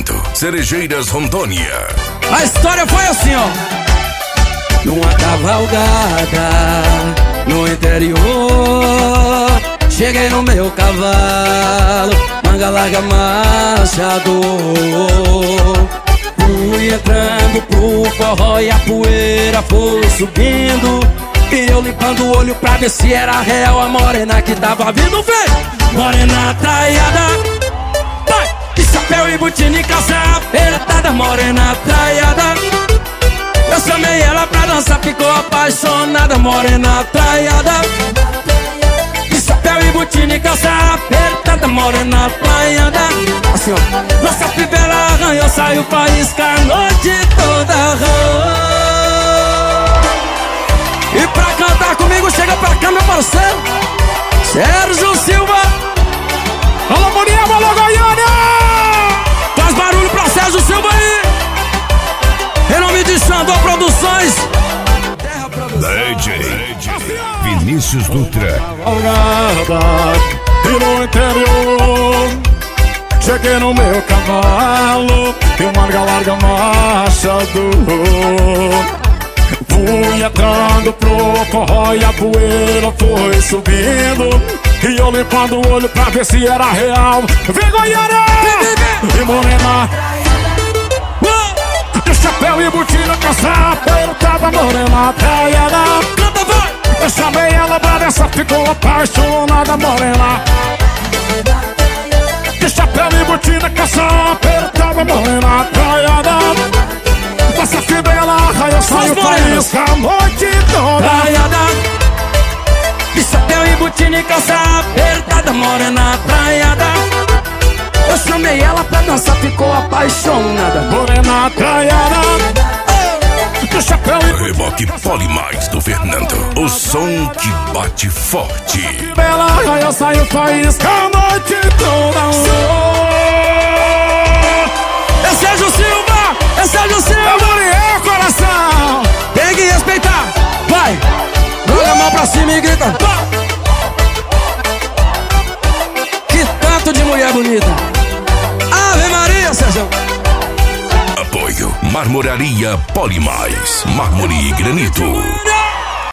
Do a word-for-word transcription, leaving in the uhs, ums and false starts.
Fernando, Cerejeiras, Rondônia. A história foi assim, ó. Numa cavalgada no interior, cheguei no meu cavalo, manga larga machado. Fui entrando pro forró e a poeira foi subindo, e eu limpando o olho pra ver se era real a morena que tava vindo. Vem! Morena traiada, vai! De chapéu e botina e calça apertada, morena traiada. Eu chamei ela pra dançar, ficou apaixonada, morena traiada. De chapéu e botina e calça apertada, morena traiada. Assim, ó. Nossa fivela arranhou, saiu faísca a noite toda. E pra cantar comigo, chega pra cá, meu parceiro Sérgio Silva. Alô, Muriel, alô, Goiânia! Faz barulho pra Sérgio Silva aí. Em nome de Xandó Produções, Terra D J Vinícius Dutra. E no interior, cheguei no meu cavalo, e uma larga larga machado. Fui entrando pro forró e a poeira foi subindo, e eu limpando o olho pra ver se era real. Vem, Goiânia! E morena, de chapéu e botina, calça apertada, morena traiada. Canta, vai! Eu chamei ela pra dançar, ficou apaixonada, morena. De chapéu e botina, calça apertada, morena traiada. Nossa fivela arranhou, saiu faísca a noite toda. Traiada. De chapéu e botina e calça apertada, morena traiada. Eu chamei ela pra dançar, ficou apaixonada, morena traiada. De chapéu e Reboque Polimais do Fernando, o som que bate forte. Bela arranhou, saiu faísca a noite toda. É Sérgio Silva, é Sérgio Silva. É Muriel, coração. Tem que respeitar, vai. Joga a mão pra cima e grita. Que tanto de mulher bonita. Ave Maria, Sérgio. Apoio Marmoraria Polimais, mármore e granito.